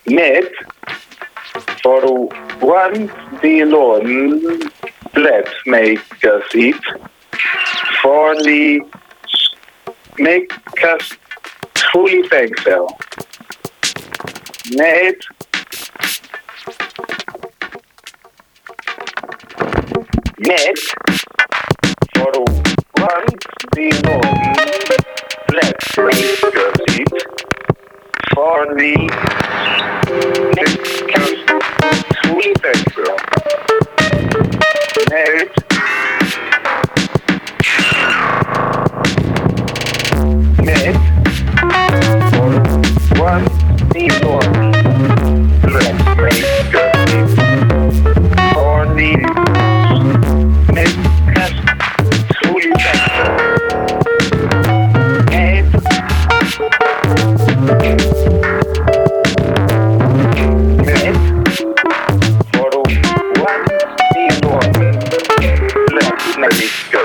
Net for one alone let make us eat, for the make us truly thankful. Net for one alone let make us eat, for the make us truly thankful. Net for one alone let make us eat, for the make us truly thankful. Net for one alone let make